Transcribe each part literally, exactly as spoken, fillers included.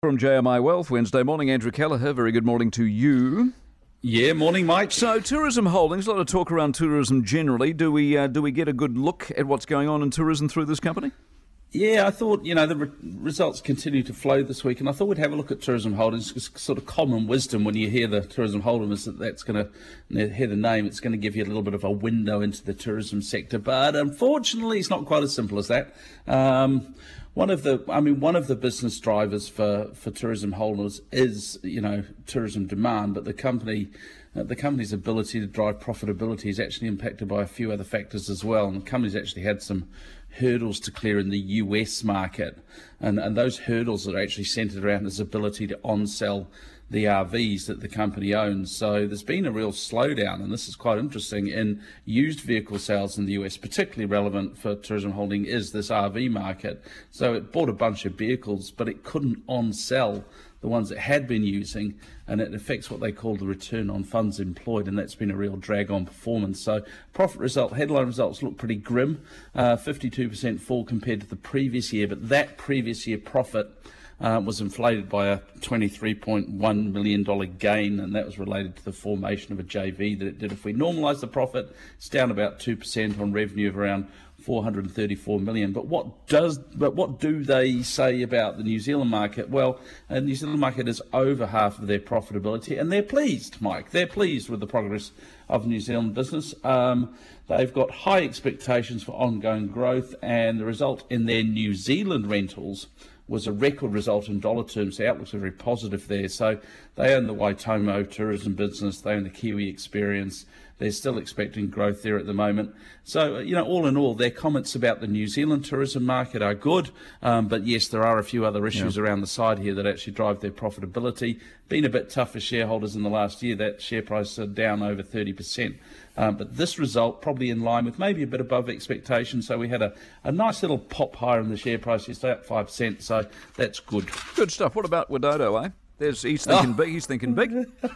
From J M I Wealth, Wednesday morning, Andrew Kelleher, very good morning to you. Yeah, morning, Mike. So, Tourism Holdings, a lot of talk around tourism generally. Do we uh, do we get a good look at what's going on in tourism through this company? Yeah, I thought, you know, the re- results continue to flow this week, and I thought we'd have a look at Tourism Holdings, because sort of common wisdom when you hear the Tourism Holdings, that that's going to, hear the name, it's going to give you a little bit of a window into the tourism sector, but unfortunately it's not quite as simple as that. Um, One of the, I mean, one of the business drivers for, for tourism holders is, you know, tourism demand, but the company, uh, the company's ability to drive profitability is actually impacted by a few other factors as well. And the company's actually had some hurdles to clear in the U S market, and and those hurdles are actually centred around its ability to on-sell the R Vs that the company owns. So there's been a real slowdown, and this is quite interesting, in used vehicle sales in the U S. Particularly relevant for Tourism Holding is this R V market. So it bought a bunch of vehicles, but it couldn't on-sell the ones it had been using, and it affects what they call the return on funds employed, and that's been a real drag on performance. So profit result, headline results look pretty grim, uh, fifty-two percent fall compared to the previous year, but that previous year profit Uh, was inflated by a twenty-three point one million dollars gain, and that was related to the formation of a J V that it did. If we normalise the profit, it's down about two percent on revenue of around four hundred thirty-four million dollars. But what does, but what do they say about the New Zealand market? Well, the uh, New Zealand market is over half of their profitability, and they're pleased, Mike. They're pleased with the progress of New Zealand business. Um, they've got high expectations for ongoing growth, and the result in their New Zealand rentals was a record result in dollar terms. The outlooks are very positive there. So they own the Waitomo tourism business, they own the Kiwi Experience. They're still expecting growth there at the moment. So, you know, all in all, their comments about the New Zealand tourism market are good. Um, but yes, there are a few other issues yeah. around the side here that actually drive their profitability. Been a bit tough for shareholders in the last year. That share price is down over thirty percent. Um, but this result probably in line with maybe a bit above expectation. So we had a, a nice little pop higher in the share price yesterday, up five percent. So that's good. Good stuff. What about Widodo, eh? There's, he's thinking oh. big. He's thinking big.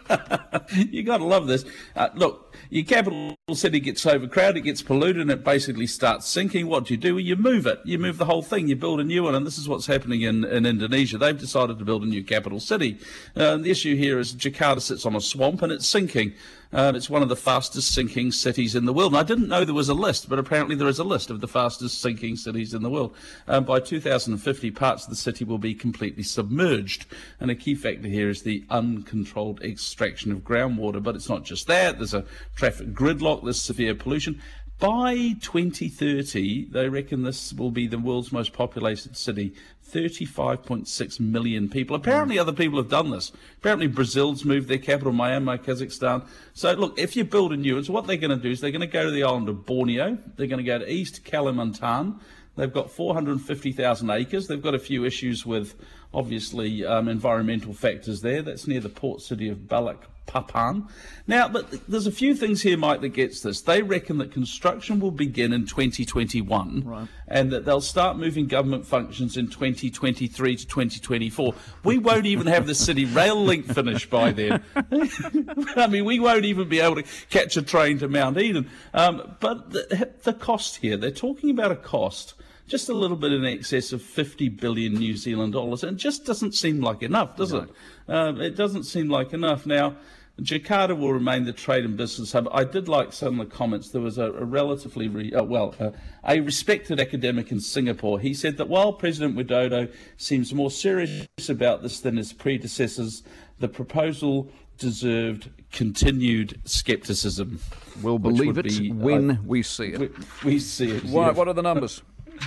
You got to love this. Uh, look, your capital city gets overcrowded, it gets polluted, and it basically starts sinking. What do you do? Well, you move it. You move the whole thing. You build a new one, and this is what's happening in, in Indonesia. They've decided to build a new capital city. Uh, the issue here is Jakarta sits on a swamp, and it's sinking. Uh, it's one of the fastest sinking cities in the world. And I didn't know there was a list, but apparently there is a list of the fastest sinking cities in the world. Um, by two thousand fifty, parts of the city will be completely submerged. And a key factor here is the uncontrolled extraction of groundwater. But it's not just that. There's a traffic gridlock, there's severe pollution. By twenty thirty, they reckon this will be the world's most populated city, thirty-five point six million people. Apparently other people have done this. Apparently Brazil's moved their capital, Myanmar, Kazakhstan. So look, if you build a new one, so what they're going to do is they're going to go to the island of Borneo, they're going to go to East Kalimantan. They've got four hundred fifty thousand acres. They've got a few issues with, obviously, um, environmental factors there. That's near the port city of Balikpapan. Now, but there's a few things here, Mike, that gets this. They reckon that construction will begin in twenty twenty-one, right, and that they'll start moving government functions in twenty twenty-three to twenty twenty-four. We won't even have the city rail link finished by then. I mean, we won't even be able to catch a train to Mount Eden. Um, but the, the cost here, they're talking about a cost just a little bit in excess of fifty billion New Zealand dollars, and it just doesn't seem like enough, does it? Um, it doesn't seem like enough. Now, Jakarta will remain the trade and business hub. I did like some of the comments. There was a, a relatively, re, uh, well, uh, a respected academic in Singapore. He said that while President Widodo seems more serious about this than his predecessors, the proposal deserved continued scepticism. We'll believe it be, when uh, we see it. We, we see it. Why, yeah. What are the numbers?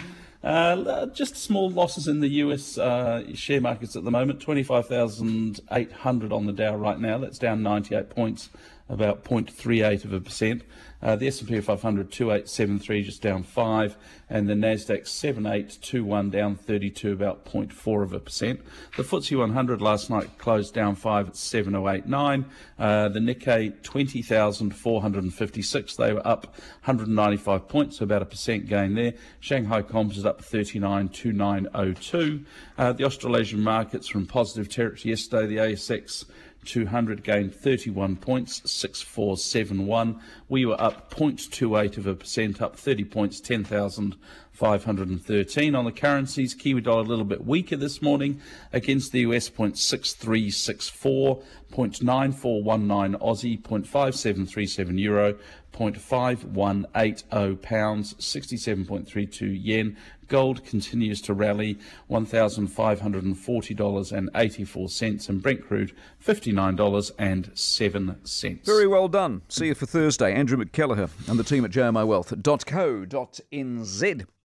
Uh, just small losses in the U S uh, share markets at the moment, twenty-five thousand eight hundred on the Dow right now. That's down ninety-eight points, about zero point three eight of a percent. Uh, the S and P five hundred, two eight seven three, just down five, and the Nasdaq seven eight two one, down thirty-two, about zero point four of a percent. The F T S E one hundred last night closed down five at seven oh eight nine. Uh, the Nikkei twenty thousand four hundred fifty-six, they were up one hundred ninety-five points, so about a percent gain there. Shanghai Composite up thirty-nine two nine oh two. Uh, the Australasian markets were in positive territory yesterday. The A S X two hundred gained thirty-one points, six four seven one. We were up zero point two eight of a percent, up thirty points, ten thousand five hundred thirteen. On the currencies, Kiwi dollar a little bit weaker this morning against the U S, zero point six three six four, zero point nine four one nine Aussie, zero point five seven three seven Euro, zero point five one eight zero pounds, sixty-seven point three two yen. Gold continues to rally, one thousand five hundred forty dollars and eighty-four cents, and Brent crude, fifty-nine dollars and seven cents. Very well done. See you for Thursday. Andrew McKelliher and the team at j m i wealth dot co dot n z.